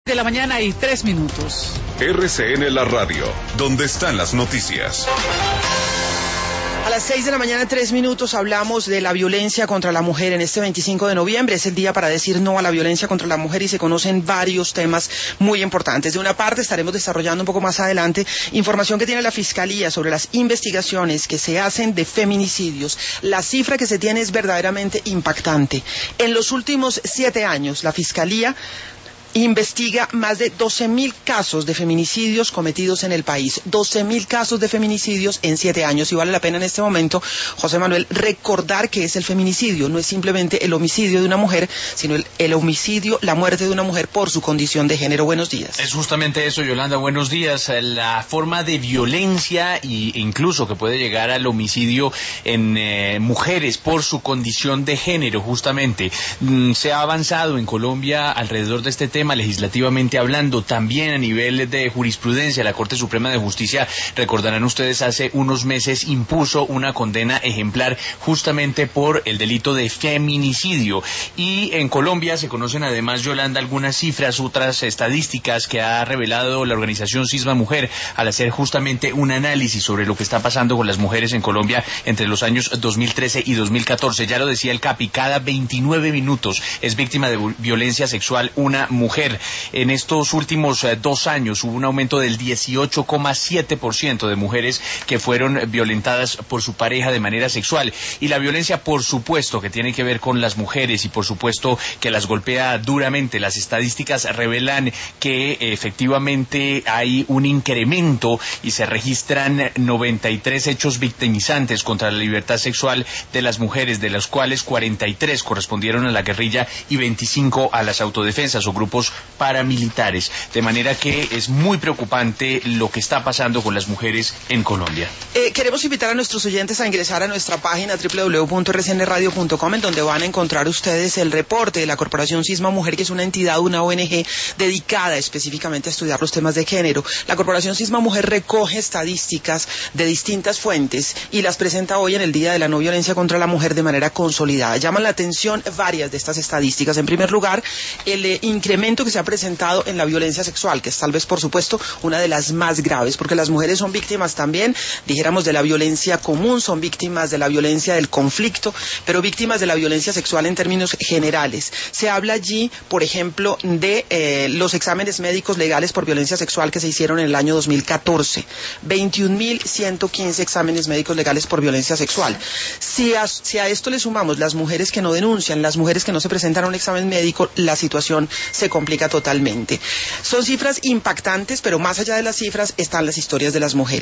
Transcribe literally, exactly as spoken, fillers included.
De la mañana y tres minutos. R C N La Radio, donde están las noticias. A las seis de la mañana, tres minutos, hablamos de la violencia contra la mujer en este veinticinco de noviembre. Es el día para decir no a la violencia contra la mujer y se conocen varios temas muy importantes. De una parte, estaremos desarrollando un poco más adelante información que tiene la Fiscalía sobre las investigaciones que se hacen de feminicidios. La cifra que se tiene es verdaderamente impactante. En los últimos siete años, la Fiscalía investiga más de doce mil casos de feminicidios cometidos en el país. doce mil casos de feminicidios en siete años. Y vale la pena en este momento, José Manuel, recordar que es el feminicidio. No es simplemente el homicidio de una mujer, sino el, el homicidio, la muerte de una mujer por su condición de género. Buenos días. Es justamente eso, Yolanda. Buenos días. La forma de violencia e incluso que puede llegar al homicidio en eh, mujeres por su condición de género, justamente. Mm, se ha avanzado en Colombia alrededor de este tema, legislativamente hablando, también a nivel de jurisprudencia. La Corte Suprema de Justicia, recordarán ustedes, hace unos meses impuso una condena ejemplar justamente por el delito de feminicidio. Y en Colombia se conocen además, Yolanda, algunas cifras, otras estadísticas que ha revelado la organización Sisma Mujer al hacer justamente un análisis sobre lo que está pasando con las mujeres en Colombia entre los años dos mil trece y dos mil catorce. Ya lo decía el Capi, cada veintinueve minutos es víctima de violencia sexual una mujer. En estos últimos eh, dos años hubo un aumento del dieciocho coma siete por ciento de mujeres que fueron violentadas por su pareja de manera sexual. Y la violencia, por supuesto, que tiene que ver con las mujeres y por supuesto que las golpea duramente. Las estadísticas revelan que eh, efectivamente hay un incremento y se registran noventa y tres hechos victimizantes contra la libertad sexual de las mujeres, de los cuales cuarenta y tres correspondieron a la guerrilla y veinticinco a las autodefensas o grupos paramilitares, de manera que es muy preocupante lo que está pasando con las mujeres en Colombia. Eh, queremos invitar a nuestros oyentes a ingresar a nuestra página doble u doble u doble u punto r c n radio punto com, en donde van a encontrar ustedes el reporte de la Corporación Sisma Mujer, que es una entidad, una O N G dedicada específicamente a estudiar los temas de género. La Corporación Sisma Mujer recoge estadísticas de distintas fuentes y las presenta hoy en el Día de la No Violencia contra la Mujer de manera consolidada. Llaman la atención varias de estas estadísticas. En primer lugar, el eh, incremento que se ha presentado en la violencia sexual, que es tal vez, por supuesto, una de las más graves, porque las mujeres son víctimas también, dijéramos, de la violencia común, son víctimas de la violencia del conflicto, pero víctimas de la violencia sexual en términos generales. Se habla allí, por ejemplo, de eh, los exámenes médicos legales por violencia sexual que se hicieron en el año dos mil catorce. veintiún mil ciento quince exámenes médicos legales por violencia sexual. Si a, si a esto le sumamos las mujeres que no denuncian, las mujeres que no se presentan a un examen médico, la situación se complica totalmente. Son cifras impactantes, pero más allá de las cifras están las historias de las mujeres.